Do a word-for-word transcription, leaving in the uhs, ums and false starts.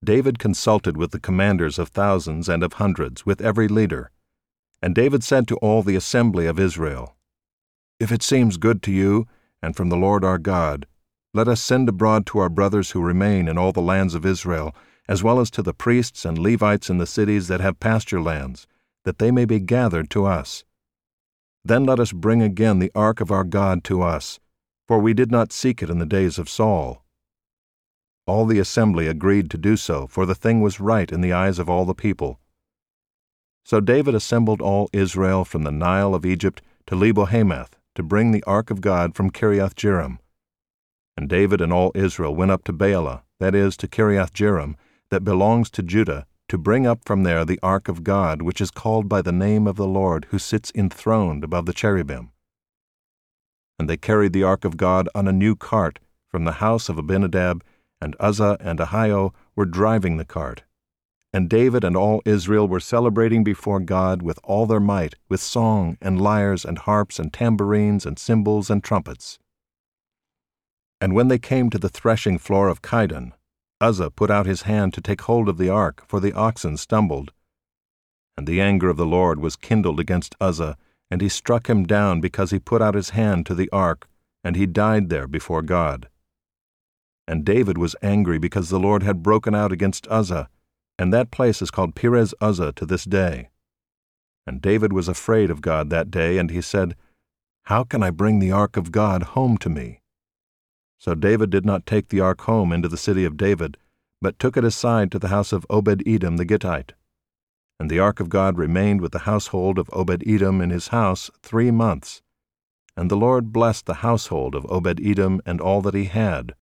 David consulted with the commanders of thousands and of hundreds, with every leader. And David said to all the assembly of Israel, "If it seems good to you, and from the Lord our God, let us send abroad to our brothers who remain in all the lands of Israel, as well as to the priests and Levites in the cities that have pasture lands, that they may be gathered to us. Then let us bring again the ark of our God to us, for we did not seek it in the days of Saul." All the assembly agreed to do so, for the thing was right in the eyes of all the people. So David assembled all Israel from the Nile of Egypt to Lebo-Hamath to bring the ark of God from Kiriath-Jearim. And David and all Israel went up to Baalah, that is, to Kiriath-Jearim, that belongs to Judah, to bring up from there the ark of God, which is called by the name of the Lord, who sits enthroned above the cherubim. And they carried the ark of God on a new cart from the house of Abinadab, and Uzzah and Ahio were driving the cart. And David and all Israel were celebrating before God with all their might, with song and lyres and harps and tambourines and cymbals and trumpets. And when they came to the threshing floor of Chidon, Uzzah put out his hand to take hold of the ark, for the oxen stumbled. And the anger of the Lord was kindled against Uzzah, and he struck him down because he put out his hand to the ark, and he died there before God. And David was angry because the Lord had broken out against Uzzah, and that place is called Perez Uzzah to this day. And David was afraid of God that day, and he said, "How can I bring the ark of God home to me?" So David did not take the ark home into the city of David, but took it aside to the house of Obed-Edom the Gittite. And the ark of God remained with the household of Obed-Edom in his house three months. And the Lord blessed the household of Obed-Edom and all that he had.